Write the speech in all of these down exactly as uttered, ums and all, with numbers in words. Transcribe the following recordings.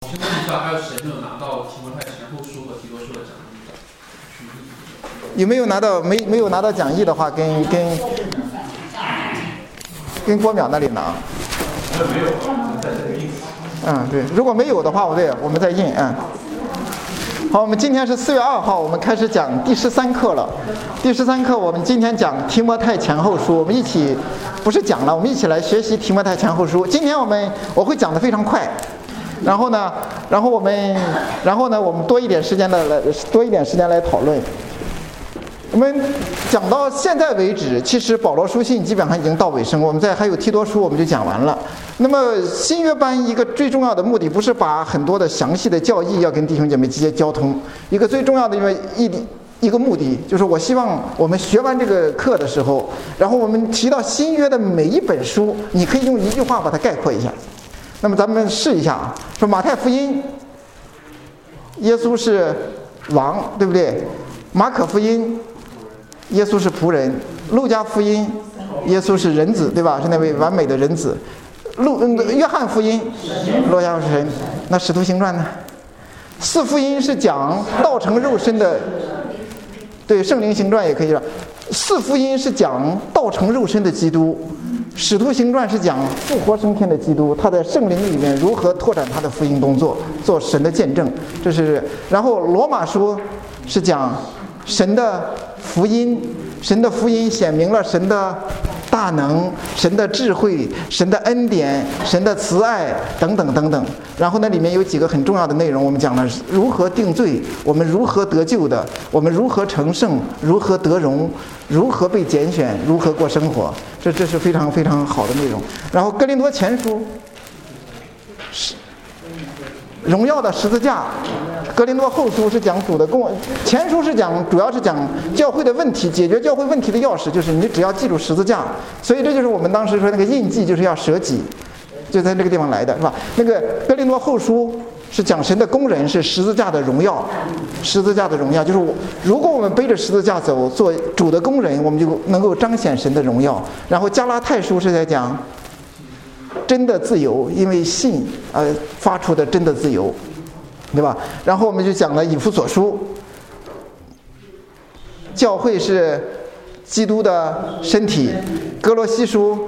请问一下，还有谁没有拿到提摩太前后书和提多书的讲义的？ 有没有拿到没没有拿到讲义的话，跟跟跟郭淼那里拿。 没有，在这里印。 嗯，对，如果没有的话，我再我们再印。嗯。好，我们今天是四月二号，我们开始讲第十三课了。第十三课，我们今天讲提摩太前后书，我们一起不是讲了，我们一起来学习提摩太前后书。今天我们我会讲得非常快，然后呢，然后我们，然后呢，我们多一点时间的来，多一点时间来讨论。我们讲到现在为止，其实保罗书信基本上已经到尾声，我们在还有提多书我们就讲完了。那么新约班一个最重要的目的，不是把很多的详细的教义要跟弟兄姐妹直接交通，一个最重要的一个一一个目的，就是我希望我们学完这个课的时候，然后我们提到新约的每一本书，你可以用一句话把它概括一下。那么咱们试一下啊，说马太福音，耶稣是王，对不对？马可福音，耶稣是仆人；路加福音，耶稣是人子，对吧？是那位完美的人子。路嗯，约翰福音，罗亚是神。那使徒行传呢？四福音是讲道成肉身的，对，圣灵行传也可以了。四福音是讲道成肉身的基督，使徒行传是讲复活升天的基督，他在圣灵里面如何拓展他的福音工作，做神的见证。这是，然后罗马书是讲神的福音，神的福音显明了神的大能，神的智慧，神的恩典，神的慈爱等等等等。然后呢，里面有几个很重要的内容，我们讲了如何定罪，我们如何得救的，我们如何成圣，如何得荣，如何被拣选，如何过生活。这这是非常非常好的内容。然后哥林多前书是荣耀的十字架，哥林多后书是讲主的供，前书是讲主要是讲教会的问题，解决教会问题的钥匙就是你只要记住十字架。所以这就是我们当时说那个印记就是要舍己，就在这个地方来的是吧？那个哥林多后书是讲神的工人是十字架的荣耀，十字架的荣耀就是我，如果我们背着十字架走，做主的工人，我们就能够彰显神的荣耀。然后加拉太书是在讲真的自由，因为信而发出的真的自由，对吧？然后我们就讲了以弗所书，教会是基督的身体；哥罗西书，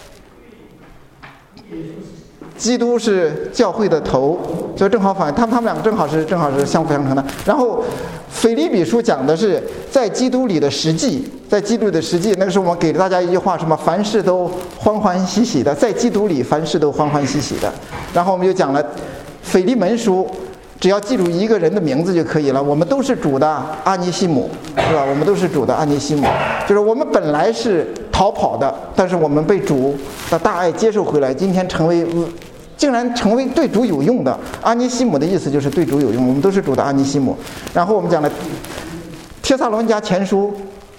基督是教会的头，就正好反，他们他们两个正好是正好是相辅相成的。然后腓立比书讲的是在基督里的实际，在基督里的实际，那个时候我们给了大家一句话，什么凡事都欢欢喜喜的，在基督里凡事都欢欢喜喜的。然后我们就讲了腓利门书，只要记住一个人的名字就可以了，我们都是主的阿尼西姆，是吧？我们都是主的阿尼西姆，就是我们本来是逃跑的，但是我们被主的大爱接受回来，今天成为竟然成为对主有用的。阿尼西姆的意思就是对主有用，我们都是主的阿尼西姆。然后我们讲了帖撒罗尼迦前书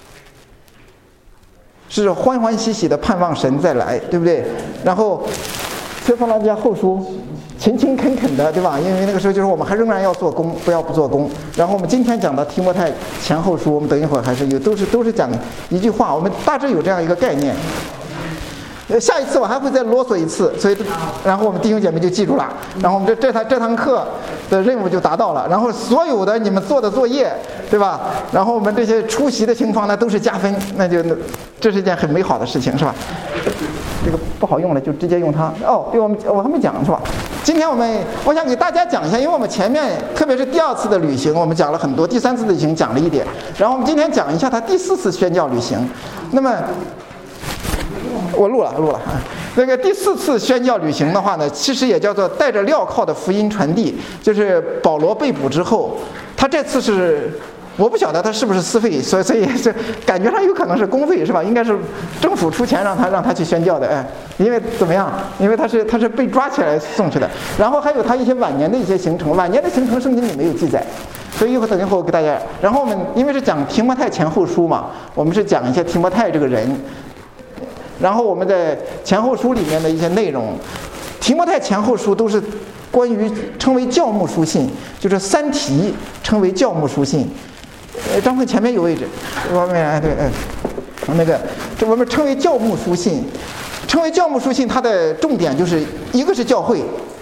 是欢欢喜喜的盼望神再来，对不对？然后帖撒罗尼迦后书勤勤恳恳的，对吧？因为那个时候就是我们还仍然要做工，不要不做工。然后我们今天讲的提摩太前后书，我们等一会儿还是有，都是都是讲一句话，我们大致有这样一个概念。下一次我还会再啰嗦一次，所以然后我们弟兄姐妹就记住了，然后我们这这堂这堂课的任务就达到了，然后所有的你们做的作业，对吧？然后我们这些出席的情况呢都是加分，那就这是一件很美好的事情，是吧？这个不好用了，就直接用它。哦，对，我们我还没讲是吧？今天我们我想给大家讲一下，因为我们前面特别是第二次的旅行，我们讲了很多，第三次的旅行讲了一点，然后我们今天讲一下他第四次宣教旅行。那么我录了录了啊，那个第四次宣教旅行的话呢，其实也叫做带着镣铐的福音传递，就是保罗被捕之后，他这次是。我不晓得他是不是私费，所以所以这感觉上有可能是公费，是吧？应该是政府出钱让他让他去宣教的，哎，因为怎么样？因为他是他是被抓起来送去的。然后还有他一些晚年的一些行程，晚年的行程圣经里没有记载，所以一会儿等一会儿我给大家。然后我们因为是讲提摩太前后书嘛，我们是讲一些提摩太这个人，然后我们在前后书里面的一些内容，提摩太前后书都是关于称为教牧书信，就是三题称为教牧书信。呃，张会前面有位置，我们哎对哎，那个这我们称为教牧书信，称为教牧书信，它的重点就是一个是教会，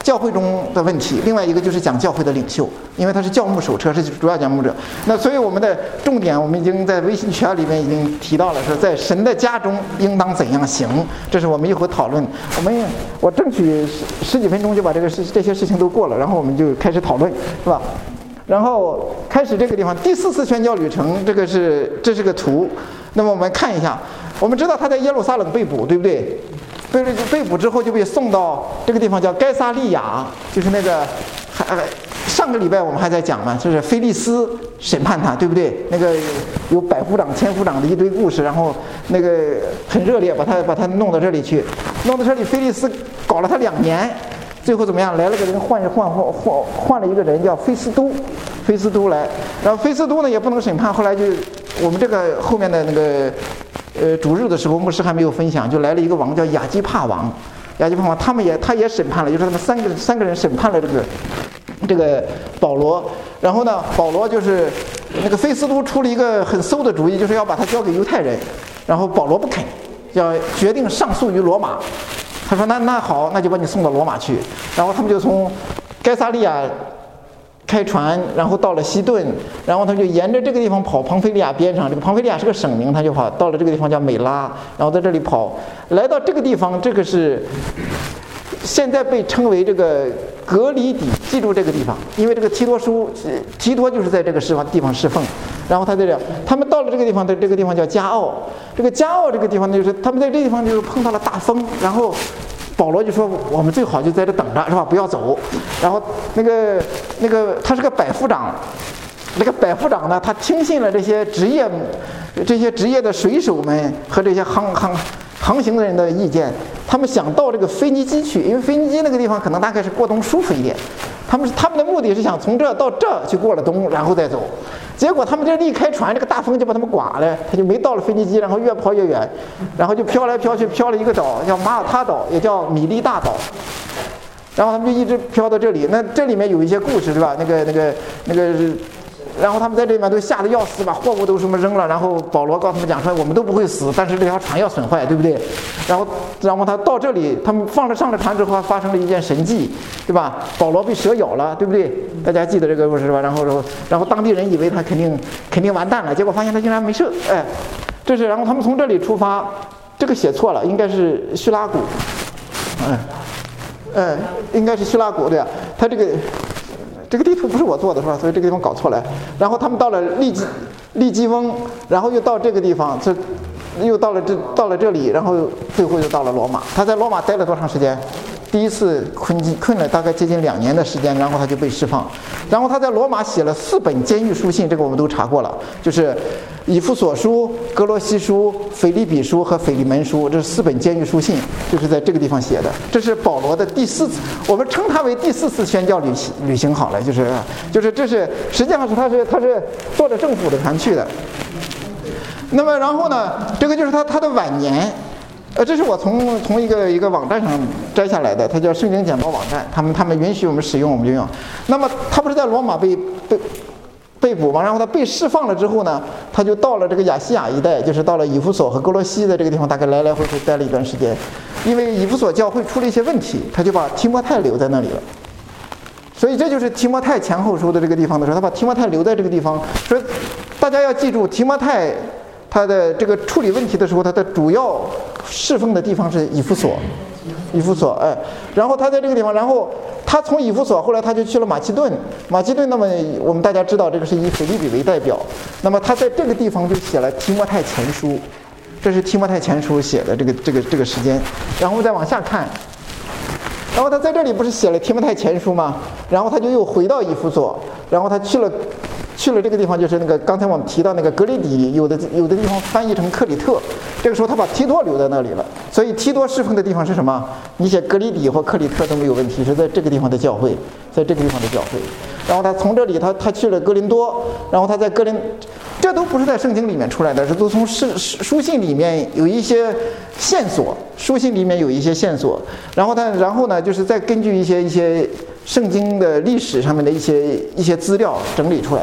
教会中的问题，另外一个就是讲教会的领袖，因为他是教牧手册，是主要讲牧者。那所以我们的重点，我们已经在微信群里面已经提到了，说在神的家中应当怎样行，这是我们一会儿讨论。我们我争取十十几分钟就把这个事这些事情都过了，然后我们就开始讨论，是吧？然后开始这个地方第四次宣教旅程，这个是这是个图。那么我们看一下，我们知道他在耶路撒冷被捕，对不对？被被捕之后就被送到这个地方叫该撒利亚，就是那个还上个礼拜我们还在讲嘛，就是菲利斯审判他，对不对？那个有百夫长、千夫长的一堆故事，然后那个很热烈，把他把他弄到这里去，弄到这里，菲利斯搞了他两年。最后怎么样？来了个人换换换换换了一个人叫菲斯都，菲斯都来，然后菲斯都呢也不能审判，后来就我们这个后面的那个呃主日的时候，牧师还没有分享，就来了一个王叫亚基帕王，亚基帕王他们也他也审判了，就是他们三个三个人审判了这个这个保罗，然后呢保罗就是那个菲斯都出了一个很馊的主意，就是要把他交给犹太人，然后保罗不肯，要决定上诉于罗马。他说那那好，那就把你送到罗马去。然后他们就从该撒利亚开船，然后到了西顿，然后他就沿着这个地方跑，庞菲利亚边上，这个庞菲利亚是个省名，他就跑到了这个地方叫美拉，然后在这里跑，来到这个地方，这个是现在被称为这个格里底，记住这个地方，因为这个提多书，提多就是在这个地方地方侍奉。然后他在这，他们到了这个地方的这个地方叫加奥，这个加奥这个地方呢，就是他们在这个地方就是碰到了大风，然后保罗就说我们最好就在这等着，是吧？不要走。然后那个那个他是个百夫长，那个百夫长呢，他听信了这些职业这些职业的水手们和这些航航航行的人的意见，他们想到这个腓尼基去，因为腓尼基那个地方可能大概是过冬舒服一点。他们他们的目的是想从这到这去过了冬，然后再走。结果他们这一开船，这个大风就把他们刮了，他就没到了腓尼基，然后越跑越远，然后就飘来飘去，飘了一个岛叫马耳他岛，也叫米利大岛。然后他们就一直飘到这里。那这里面有一些故事，是吧？那个那个那个。然后他们在这里面都吓得要死，把货物都什么扔了。然后保罗告诉他们讲说，我们都不会死，但是这条船要损坏，对不对？然后，然后他到这里，他们放了上了船之后，发生了一件神迹，对吧？保罗被蛇咬了，对不对？大家记得这个故事吧？然后，然后，然后当地人以为他肯定肯定完蛋了，结果发现他竟然没事。哎，这是。然后他们从这里出发，这个写错了，应该是叙拉古。嗯，嗯，应该是叙拉古，对啊，他这个。这个地图不是我做的，是吧？所以这个地方搞错了。然后他们到了利基利基翁，然后又到这个地方，这又到了这到了这里，然后最后又到了罗马。他在罗马待了多长时间？第一次困困了大概接近两年的时间，然后他就被释放。然后他在罗马写了四本监狱书信，这个我们都查过了，就是以弗所书、哥罗西书、腓立比书和腓利门书，这是四本监狱书信，就是在这个地方写的。这是保罗的第四次，我们称它为第四次宣教旅行旅行好了，就是就是这是实际上是他是他是坐着政府的船去的。那么然后呢，这个就是他他的晚年。呃，这是我从从一个一个网站上摘下来的，它叫圣经简报网站，他们他们允许我们使用，我们就用。那么他不是在罗马被被被捕嘛，然后他被释放了之后呢，他就到了这个亚细亚一带，就是到了以弗所和哥罗西的这个地方，大概来来回回待了一段时间。因为以弗所教会出了一些问题，他就把提摩太留在那里了。所以这就是提摩太前后书的这个地方的时候，他把提摩太留在这个地方。所以大家要记住，提摩太他的这个处理问题的时候，他的主要侍奉的地方是以弗所，以弗所，哎，然后他在这个地方，然后他从以弗所，后来他就去了马其顿，马其顿，那么我们大家知道，这个是以腓立比为代表，那么他在这个地方就写了提摩太前书，这是提摩太前书写的这个这个这个时间，然后再往下看，然后他在这里不是写了提摩太前书吗？然后他就又回到以弗所，然后他去了。去了这个地方，就是那个刚才我们提到那个格里底，有的有的地方翻译成克里特，这个时候他把提多留在那里了，所以提多侍奉的地方是什么？你写格里底或克里特都没有问题，是在这个地方的教会，在这个地方的教会。然后他从这里他他去了哥林多，然后他在哥林，这都不是在圣经里面出来的，这都从书书信里面有一些线索，书信里面有一些线索，然后他然后呢，就是再根据一些一些圣经的历史上面的一些一些资料整理出来的。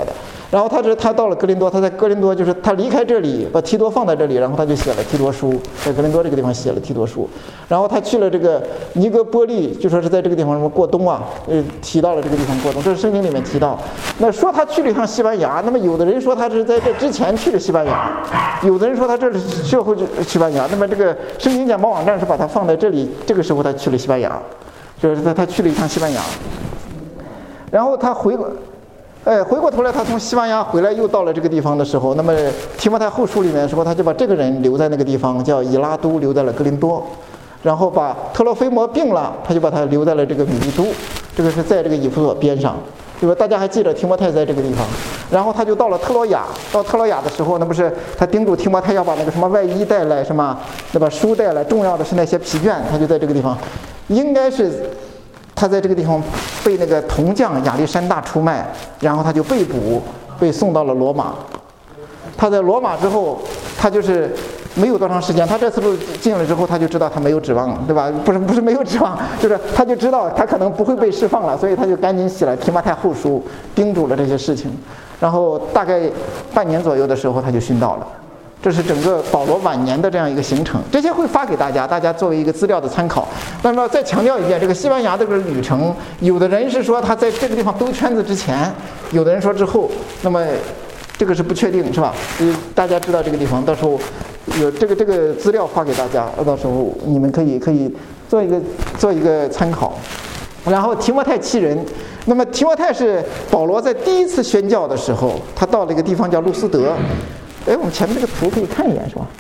然后他是他到了哥林多，他在哥林多就是他离开这里，把提多放在这里，然后他就写了提多书，在哥林多这个地方写了提多书。然后他去了这个尼哥波利，就说是在这个地方什么过冬啊，呃，提到了这个地方过冬，这是圣经里面提到。那说他去了一趟西班牙，那么有的人说他是在这之前去了西班牙，有的人说他这里社会西班牙。那么这个圣经简报网站是把他放在这里，这个时候他去了西班牙，就是他他去了一趟西班牙，然后他回过。哎，回过头来，他从西班牙回来，又到了这个地方的时候，那么提摩太后书里面说，他就把这个人留在那个地方，叫以拉都，留在了哥林多，然后把特洛菲摩病了，他就把他留在了这个米利都，这个是在这个以弗所边上，对吧？大家还记得提摩太在这个地方，然后他就到了特洛亚，到特洛亚的时候，那不是他叮嘱提摩太要把那个什么外衣带来，什么对吧？书带来，重要的是那些皮卷，他就在这个地方，应该是。他在这个地方被那个铜匠亚历山大出卖，然后他就被捕，被送到了罗马。他在罗马之后，他就是没有多长时间，他这次路进了之后，他就知道他没有指望，对吧？不是不是没有指望，就是他就知道他可能不会被释放了，所以他就赶紧写了提摩太后书，叮嘱了这些事情。然后大概半年左右的时候，他就殉道了。这是整个保罗晚年的这样一个行程，这些会发给大家，大家作为一个资料的参考。那么再强调一遍，这个西班牙这个旅程，有的人是说他在这个地方兜圈子之前，有的人说之后，那么这个是不确定，是吧？嗯，大家知道这个地方，到时候有这个这个资料发给大家，到时候你们可以可以做一个做一个参考。然后提摩太七人，那么提摩太是保罗在第一次宣教的时候，他到了一个地方叫路斯德。哎，我们前面这个图可以看一眼，是吧？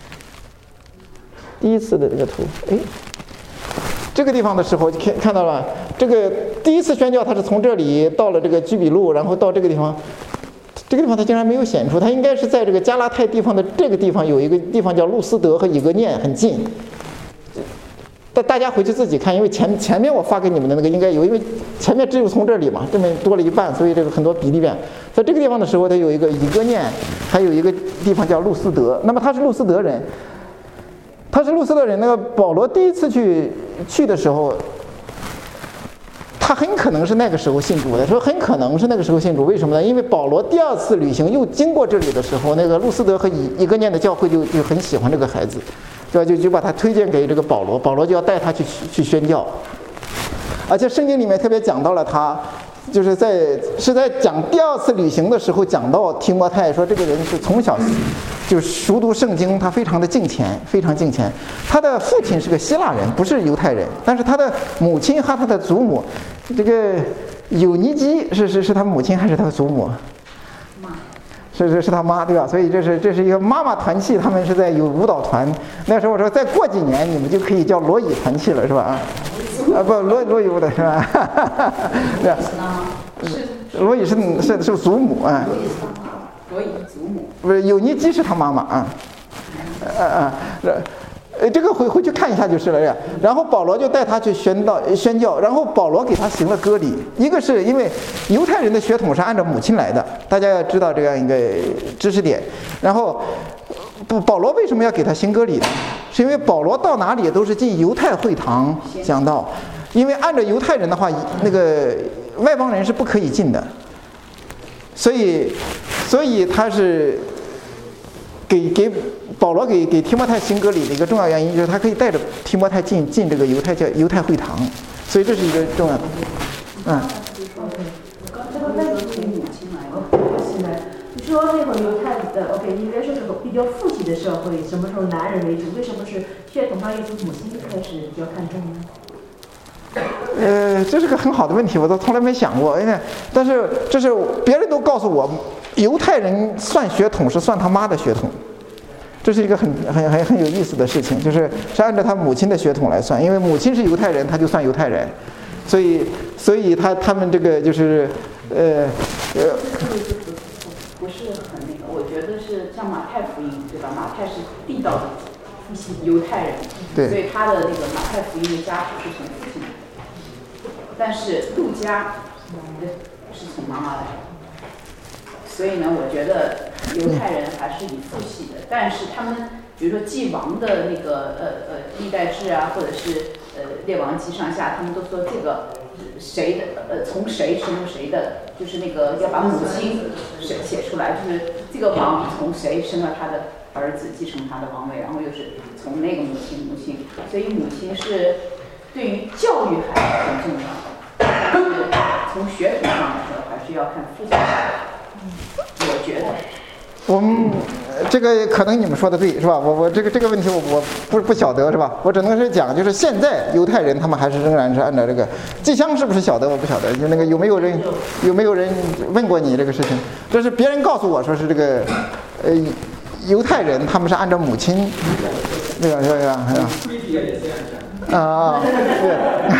第一次的这个图，哎，这个地方的时候就看看到了，这个第一次宣教，他是从这里到了这个居比路，然后到这个地方，这个地方他竟然没有显出，他应该是在这个加拉太地方的这个地方有一个地方叫路斯德和以格念很近。但大家回去自己看，因为前前面我发给你们的那个应该有，因为前面只有从这里嘛，这边多了一半，所以这个很多比例变。在这个地方的时候，它有一个以格念，还有一个地方叫路斯德。那么他是路斯德人，他是路斯德人。那个保罗第一次去去的时候，他很可能是那个时候信主的。说很可能是那个时候信主，为什么呢？因为保罗第二次旅行又经过这里的时候，那个路斯德和以以格念的教会就就很喜欢这个孩子。就就就把他推荐给这个保罗，保罗就要带他去去宣教，而且圣经里面特别讲到了他，就是在是在讲第二次旅行的时候讲到提摩太，说这个人是从小就熟读圣经，他非常的敬虔，非常敬虔。他的父亲是个希腊人，不是犹太人，但是他的母亲和他的祖母，这个有尼基是是是他母亲还是他的祖母？是是是他妈，对吧？所以这是这是一个妈妈团契，他们是在有舞蹈团。那时候我说再过几年你们就可以叫罗以团契了，是吧？啊，啊不，罗罗以舞的是吧？对吧？罗以是是是祖母啊。 罗以是祖母。 不是，有尼基是他妈妈啊。啊啊，呃，这个回回去看一下就是了呀。然后保罗就带他去宣道宣教，然后保罗给他行了割礼。一个是因为犹太人的血统是按照母亲来的，大家要知道这样一个知识点。然后不，保罗为什么要给他行割礼呢？是因为保罗到哪里都是进犹太会堂讲道，因为按照犹太人的话，那个外邦人是不可以进的，所以所以他是。给给保罗给给提摩太行割礼的一个重要原因就是他可以带着提摩太进进这个犹太教犹太会堂，所以这是一个重要的。嗯。 这个问题从母亲来的。现在你说那会儿犹太的 OK， 应该说是个比较父系的社会，什么时候男人为主？为什么是血统上又从母亲开始比较看重呢？ 呃，这是个很好的问题，我都从来没想过。哎，但是这是别人都告诉我，犹太人算血统是算他妈的血统，这是一个很很很很有意思的事情，就是是按照他母亲的血统来算，因为母亲是犹太人，他就算犹太人，所以所以他他们这个就是呃呃。 不是很那个，我觉得是像马太福音，对吧？马太是地道的犹太人， 对， 所以他的那个马太福音的家谱是从父亲来的。但是路加是从妈妈来的，所以呢，我觉得犹太人还是以父系的。但是他们，比如说祭王的那个呃呃历代志啊，或者是呃列王记上下，他们都说这个谁的呃从谁生出谁的，就是那个要把母亲写写出来，就是这个王从谁生了他的儿子继承他的王位，然后又是从那个母亲母亲，所以母亲是对于教育还是很重要的，但是从血统上来说还是要看父亲，我觉得。 我们这个可能你们说的对，是吧？我我这个这个问题我我不不晓得，是吧？我只能是讲，就是现在犹太人他们还是仍然是按照这个。季香是不是晓得？我不晓得。就那个有没有人有没有人问过你这个事情？这是别人告诉我说是这个，呃，犹太人他们是按照母亲，对吧？对吧？对吧？啊啊，对。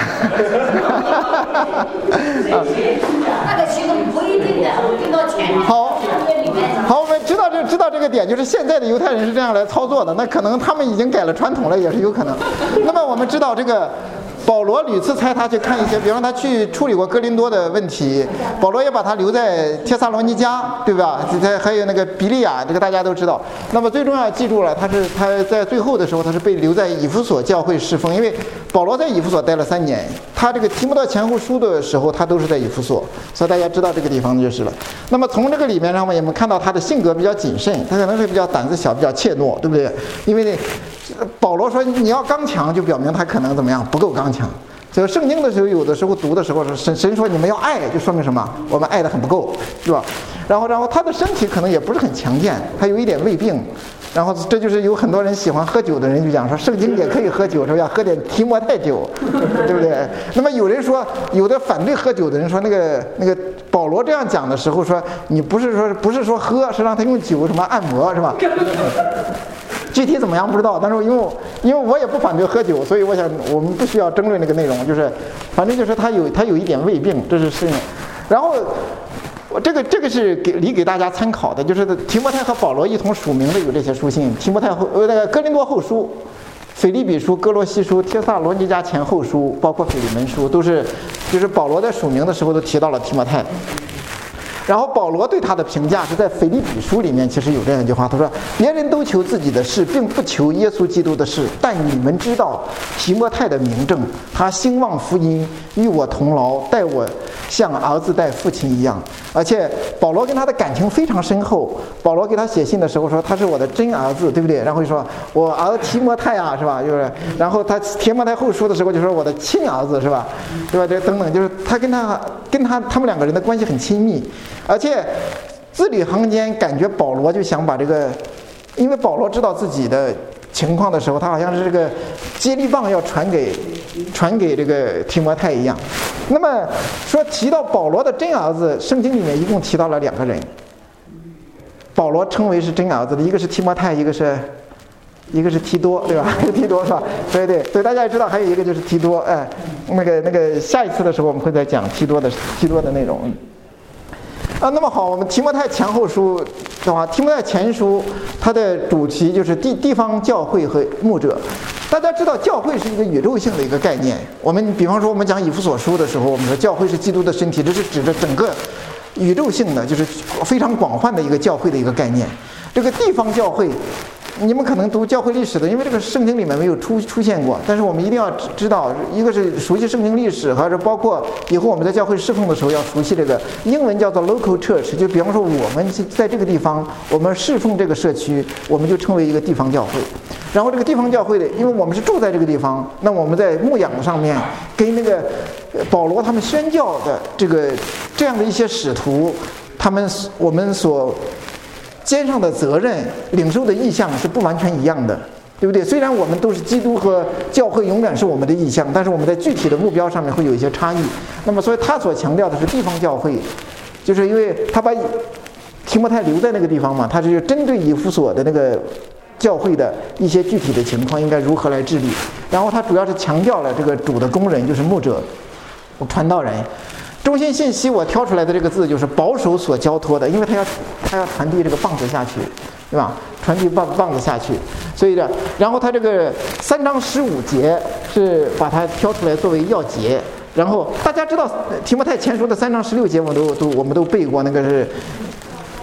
那个其实不一定的，听到前面。 好，好，我们知道这知道这个点，就是现在的犹太人是这样来操作的，那可能他们已经改了传统了，也是有可能。那么我们知道这个。保罗屡次差他去看一些，比方他去处理过哥林多的问题，保罗也把他留在帖撒罗尼迦，对吧？在还有那个比利亚，这个大家都知道。那么最重要记住了，他是他在最后的时候他是被留在以弗所教会侍奉，因为保罗在以弗所待了三年，他这个提摩太前后书的时候他都是在以弗所，所以大家知道这个地方就是了。那么从这个里面上面，我们看到他的性格比较谨慎，他可能是比较胆子小，比较怯懦，对不对？因为保罗说你要刚强，就表明他可能怎么样不够刚强。所以圣经的时候，有的时候读的时候是神神说你们要爱，就说明什么？我们爱的很不够，是吧？然后，然后他的身体可能也不是很强健，他有一点胃病。然后这就是有很多人喜欢喝酒的人就讲说，圣经也可以喝酒，说要喝点提摩太酒，对不对？那么有人说，有的反对喝酒的人说，那个那个保罗这样讲的时候说，你不是说不是说喝，是让他用酒什么按摩，是吧？具体怎么样不知道，但是因为我因为我也不反对喝酒，所以我想我们不需要争论这个内容，就是反正就是他有他有一点胃病，这是是。然后我这个这个是给理给大家参考的，就是提摩太和保罗一同署名的有这些书信，提摩太后呃那个哥林多后书、腓立比书、哥罗西书、帖撒罗尼迦前后书，包括腓利门书，都是就是保罗在署名的时候都提到了提摩太。然后保罗对他的评价是在腓立比书里面，其实有这样一句话，他说：“别人都求自己的事，并不求耶稣基督的事，但你们知道提摩太的名证，他兴旺福音，与我同劳，待我像儿子待父亲一样。”而且保罗跟他的感情非常深厚。保罗给他写信的时候说：“他是我的真儿子，对不对？”然后就说：“我儿提摩太啊，是吧？”就是，然后他提摩太后书的时候就说：“我的亲儿子，是吧？”对吧？这等等，就是他跟他跟他他们两个人的关系很亲密。而且字里行间感觉保罗就想把这个，因为保罗知道自己的情况的时候，他好像是这个接力棒要传给传给这个提摩太一样。那么说提到保罗的真儿子，圣经里面一共提到了两个人，保罗称为是真儿子的，一个是提摩太，一个是一个是提多，对吧？提多是吧？对对对，大家也知道还有一个就是提多，哎，那个那个下一次的时候我们会再讲提多的提多的内容。啊，那么好，我们提摩太前后书的话，提摩太前书它的主题就是地地方教会和牧者。大家知道教会是一个宇宙性的一个概念。我们比方说我们讲以弗所书的时候，我们说教会是基督的身体，这是指着整个宇宙性的，就是非常广泛的一个教会的一个概念。这个地方教会，你们可能读教会历史的，因为这个圣经里面没有出出现过，但是我们一定要知道，一个是熟悉圣经历史，还是包括以后我们在教会侍奉的时候要熟悉这个英文叫做 local church， 就比方说我们在这个地方，我们侍奉这个社区，我们就称为一个地方教会。然后这个地方教会的，因为我们是住在这个地方，那我们在牧养上面跟那个保罗他们宣教的这个这样的一些使徒，他们我们所肩上的责任、领受的意向是不完全一样的，对不对？虽然我们都是基督和教会永远是我们的意向，但是我们在具体的目标上面会有一些差异。那么，所以他所强调的是地方教会，就是因为他把提摩太留在那个地方嘛，他是针对以弗所的那个教会的一些具体的情况应该如何来治理。然后他主要是强调了这个主的工人，就是牧者、传道人。中心信息我挑出来的这个字就是保守所交托的，因为他要他要传递这个棒子下去，对吧？传递棒棒子下去，所以呢，然后他这个三章十五节是把它挑出来作为要节。然后大家知道提摩太前书的三章十六节，我们都都我们都背过，那个是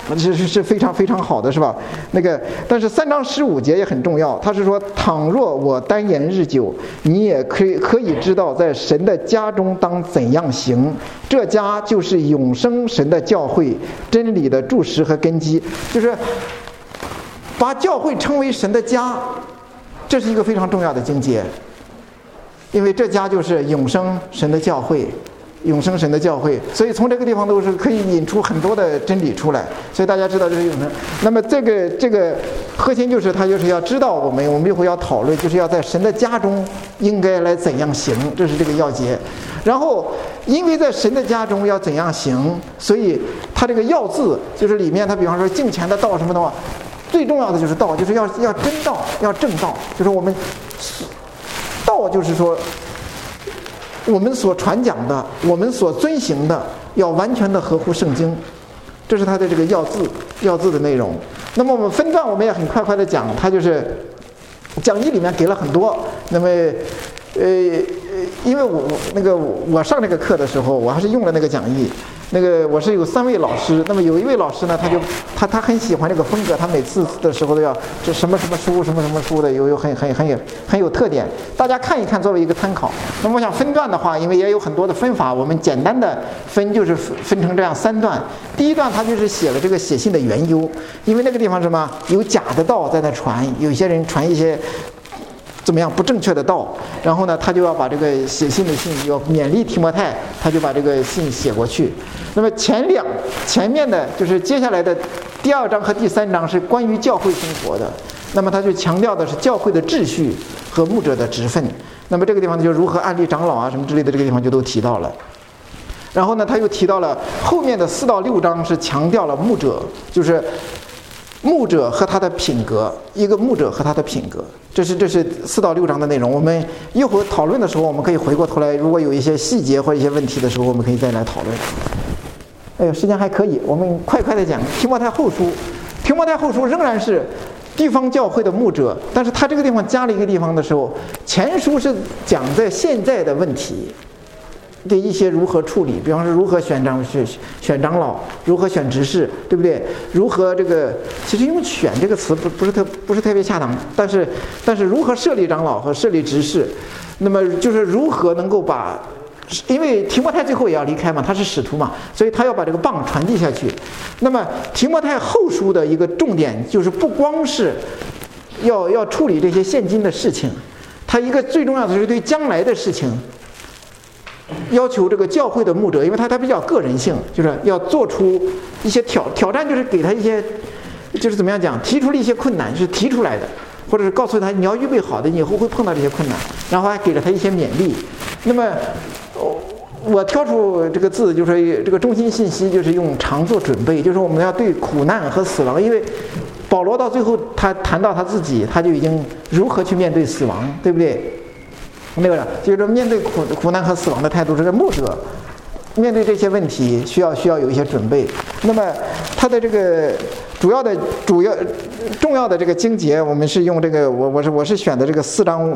这是是非常非常好的，是吧？那个，但是三章十五节也很重要，他是说：倘若我单言日久，你也可以可以知道，在神的家中当怎样行。这家就是永生神的教会，真理的柱石和根基，就是把教会称为神的家，这是一个非常重要的经节，因为这家就是永生神的教会。永生神的教会，所以从这个地方都是可以引出很多的真理出来，所以大家知道这是永生。那么这个这个核心就是他就是要知道我们我们一会儿要讨论，就是要在神的家中应该来怎样行，这是这个要节。然后因为在神的家中要怎样行，所以他这个要字就是里面他比方说敬虔的道什么的话，最重要的就是道，就是要要真道，要正道，就是我们道就是说。我们所传讲的，我们所遵行的，要完全的合乎圣经，这是他的这个要字要字的内容。那么我们分段我们也很快快的讲，它就是讲义里面给了很多。那么呃因为我那个我上这个课的时候，我还是用了那个讲义。那个我是有三位老师，那么有一位老师呢，他就他他很喜欢这个风格，他每次的时候都要这什么什么书什么什么书的，有有很很很有很有特点，大家看一看作为一个参考。那么我想分段的话，因为也有很多的分法，我们简单的分就是分成这样三段。第一段他就是写了这个写信的缘由，因为那个地方什么有假的道在那传，有些人传一些怎么样不正确的道，然后呢他就要把这个写信的信要勉励提摩太，他就把这个信写过去。那么前两前面的就是接下来的第二章和第三章是关于教会生活的，那么他就强调的是教会的秩序和牧者的职分。那么这个地方就如何安立长老啊什么之类的，这个地方就都提到了。然后呢他又提到了后面的四到六章是强调了牧者，就是牧者和他的品格，一个牧者和他的品格，这是这是四到六章的内容。我们一会儿讨论的时候，我们可以回过头来，如果有一些细节或者一些问题的时候，我们可以再来讨论。哎呦，时间还可以，我们快快的讲提摩太后书。提摩太后书仍然是地方教会的牧者，但是他这个地方加了一个地方的时候，前书是讲在现在的问题的一些如何处理，比方说如何选长选选长老，如何选执事，对不对？如何这个其实用选这个词不不是特不是特别恰当，但是但是如何设立长老和设立执事，那么就是如何能够把，因为提摩太最后也要离开嘛，他是使徒嘛，所以他要把这个棒传递下去。那么提摩太后书的一个重点就是不光是要要处理这些现今的事情，他一个最重要的是对将来的事情。要求这个教会的牧者，因为他他比较个人性，就是要做出一些挑挑战，就是给他一些，就是怎么样讲，提出了一些困难是提出来的，或者是告诉他你要预备好的，你以后会碰到这些困难，然后还给了他一些勉励。那么我挑出这个字，就是这个中心信息，就是用常做准备，就是我们要对苦难和死亡，因为保罗到最后他谈到他自己，他就已经如何去面对死亡，对不对？那个就是面对苦苦难和死亡的态度，这个牧者面对这些问题需要需要有一些准备。那么他的这个主要的主要重要的这个经节，我们是用这个我我是我是选的这个四章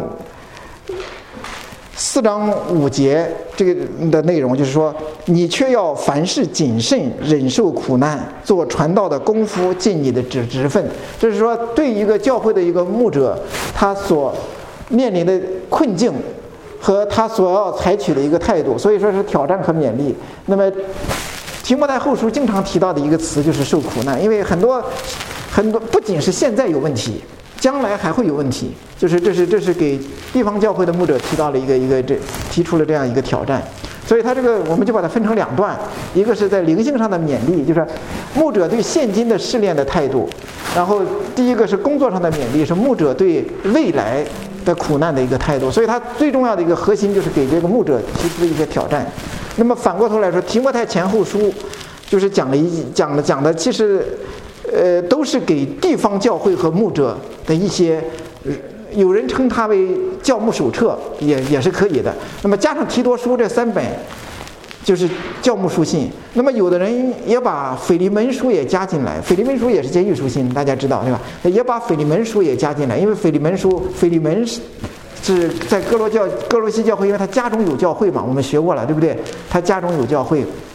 四章五节这个的内容，就是说你却要凡事谨慎，忍受苦难，做传道的功夫，尽你的职职分。这是说对一个教会的一个牧者，他所面临的困境和他所要采取的一个态度，所以说是挑战和勉励。那么提摩太后书经常提到的一个词就是受苦难，因为很多很多不仅是现在有问题，将来还会有问题，就是这是这是给地方教会的牧者提到了一个一个这提出了这样一个挑战。所以他这个我们就把它分成两段，一个是在灵性上的勉励，就是牧者对现今的试炼的态度，然后第一个是工作上的勉励，是牧者对未来的苦难的一个态度。所以他最重要的一个核心就是给这个牧者提出的一些挑战。那么反过头来说，提摩太前后书就是讲了一讲了讲的其实呃都是给地方教会和牧者的一些，有人称它为教牧手册，也也是可以的。那么加上提多书这三本就是教牧书信。那么有的人也把腓利门书也加进来，腓利门书也是监狱书信，大家知道对吧？也把腓利门书也加进来，因为腓利门书腓利门是在哥罗教哥罗西教会，因为他家中有教会嘛，我们学过了，对不对？他家中有教会，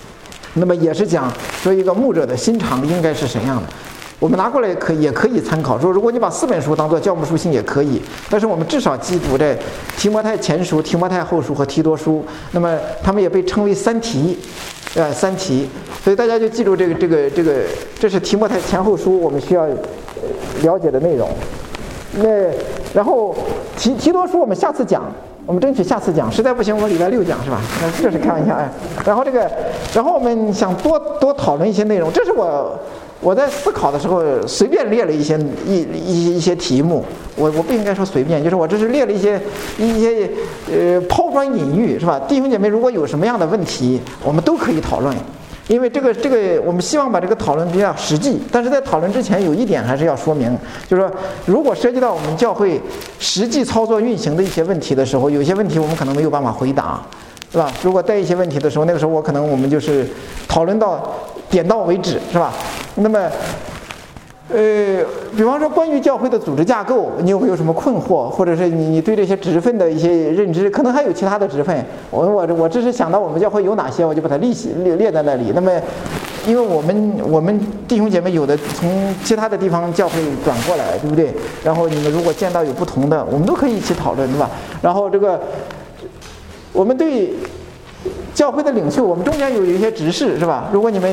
那么也是讲说一个牧者的心肠应该是什么样的。我们拿过来可也可以参考，说如果你把四本书当做教牧书信也可以，但是我们至少记住在提摩太前书、提摩太后书和提多书，那么他们也被称为三提，呃，三提，所以大家就记住这个这个这个，这是提摩太前后书我们需要了解的内容。那然后提提多书我们下次讲。我们争取下次讲，实在不行我们礼拜六讲是吧？那这是开玩笑哎。然后这个，然后我们想多多讨论一些内容，这是我我在思考的时候随便列了一些一一一些题目，我我不应该说随便，就是我这是列了一些一些呃抛砖引玉是吧？弟兄姐妹如果有什么样的问题，我们都可以讨论。因为这个这个，我们希望把这个讨论比较实际，但是在讨论之前，有一点还是要说明，就是说，如果涉及到我们教会实际操作运行的一些问题的时候，有些问题我们可能没有办法回答，是吧？如果带一些问题的时候，那个时候我可能我们就是讨论到点到为止，是吧？那么，呃，比方说关于教会的组织架构，你有没有什么困惑，或者是你你对这些职分的一些认知，可能还有其他的职分。我我我只是想到我们教会有哪些，我就把它列列列在那里。那么，因为我们我们弟兄姐妹有的从其他的地方教会转过来，对不对？然后你们如果见到有不同的，我们都可以一起讨论，对吧？然后这个我们对教会的领袖，我们中间有一些执事，是吧？如果你们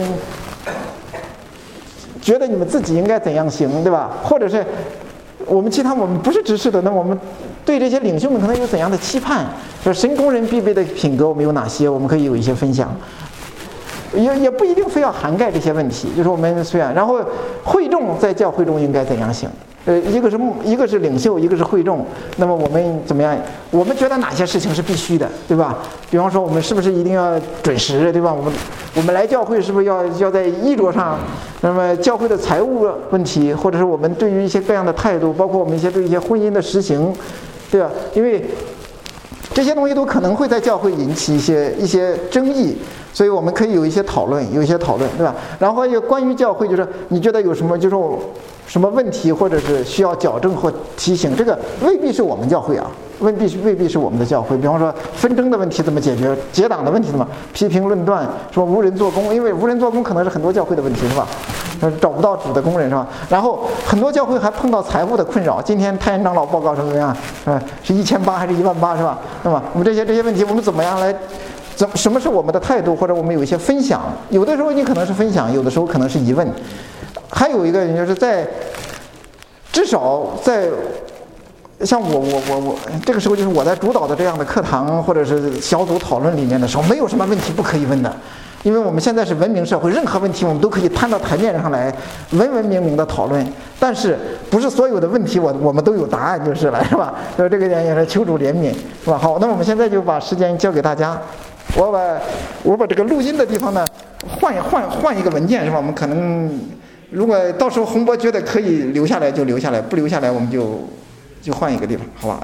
觉得你们自己应该怎样行，对吧？或者是我们其他我们不是执事的，那我们对这些领袖们可能有怎样的期盼？说神工人必备的品格我们有哪些？我们可以有一些分享，也也不一定非要涵盖这些问题。就是我们虽然，然后会众在教会中应该怎样行？呃，一个是一个是领袖，一个是会众。那么我们怎么样？我们觉得哪些事情是必须的，对吧？比方说我们是不是一定要准时，对吧？我们我们来教会是不是要要在衣着上？那么教会的财务问题，或者是我们对于一些各样的态度，包括我们一些对一些婚姻的实行，对吧？因为这些东西都可能会在教会引起一些一些争议，所以我们可以有一些讨论，有一些讨论，对吧？然后有关于教会，就是你觉得有什么就是什么问题，或者是需要矫正或提醒，这个未必是我们教会啊，未必是未必是我们的教会。比方说纷争的问题怎么解决，结党的问题怎么批评论断，说无人做工，因为无人做工可能是很多教会的问题，是吧？找不到主的工人，是吧？然后很多教会还碰到财务的困扰。今天太原长老报告说怎么样？是吧？是一千八还是一万八，是吧？那么我们这些这些问题，我们怎么样来？怎什么是我们的态度，或者我们有一些分享？有的时候你可能是分享，有的时候可能是疑问。还有一个就是在，至少在像我我我我这个时候就是我在主导的这样的课堂或者是小组讨论里面的时候，没有什么问题不可以问的，因为我们现在是文明社会，任何问题我们都可以摊到台面上来文文明明的讨论。但是不是所有的问题我我们都有答案就是了，是吧？所以这个点也是求主怜悯，是吧？好，那我们现在就把时间交给大家。我把我把这个录音的地方呢换换换一个文件，是吧？我们可能如果到时候洪博觉得可以留下来就留下来，不留下来我们就就换一个地方，好吧？